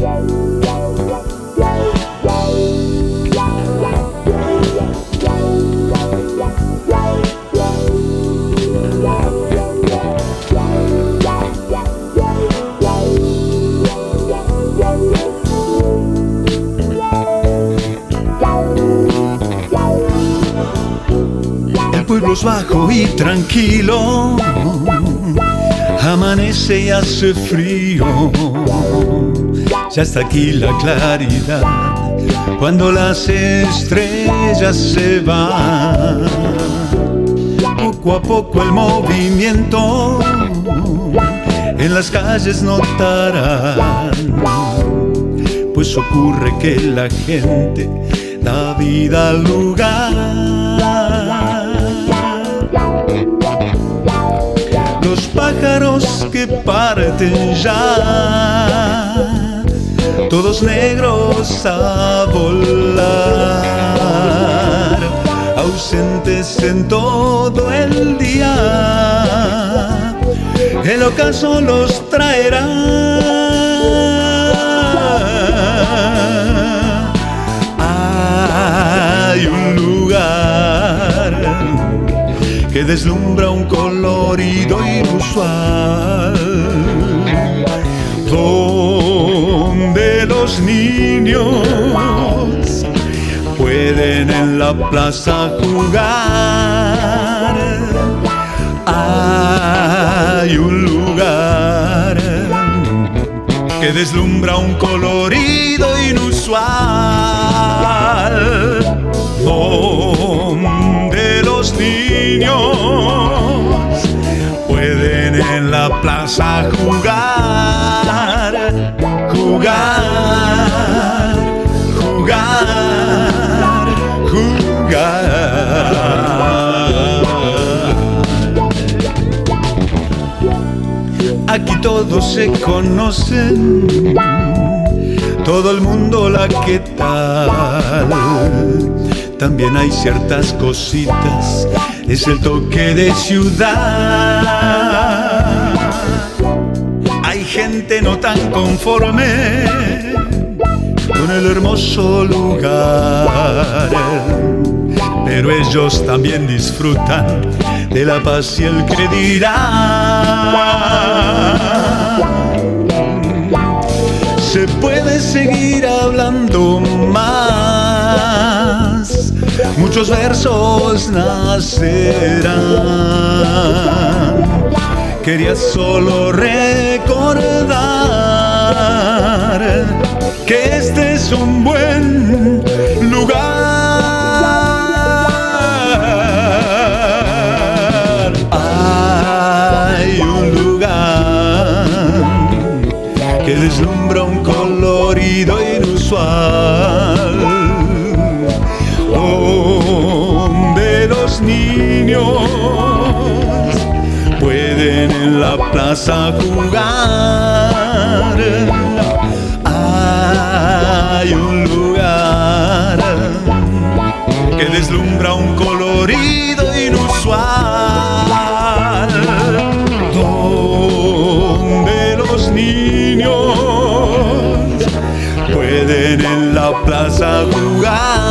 El pueblo es bajo y tranquilo, amanece y hace frío. Ya está aquí la claridad, cuando las estrellas se van. Poco a poco el movimiento en las calles notarán, pues ocurre que la gente da vida al lugar. Los pájaros que parten ya, todos negros a volar, ausentes en todo el día, el ocaso los traerá. Hay un lugar que deslumbra un colorido inusual, donde los niños pueden en la plaza jugar. Hay un lugar que deslumbra un colorido inusual, donde los niños pueden en la plaza jugar, jugar, jugar, jugar. Aquí todos se conocen, todo el mundo la que tal. También hay ciertas cositas, es el toque de ciudad. Hay gente no tan conforme con el hermoso lugar, pero ellos también disfrutan de la paz y el que dirá. Se puede seguir hablando más, muchos versos nacerán. Quería solo recordar que este es un buen lugar. Hay un lugar que deslumbra un colorido inusual, donde los niños pueden en la plaza jugar. Hay un lugar que deslumbra un colorido inusual, donde los niños pueden en la plaza jugar.